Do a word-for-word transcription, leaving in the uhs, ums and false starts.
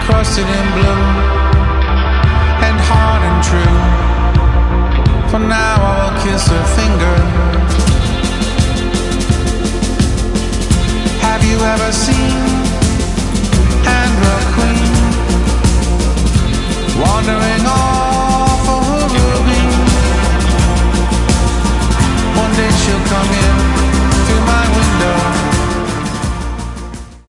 crusted in blue and hard and true. For now I will kiss her finger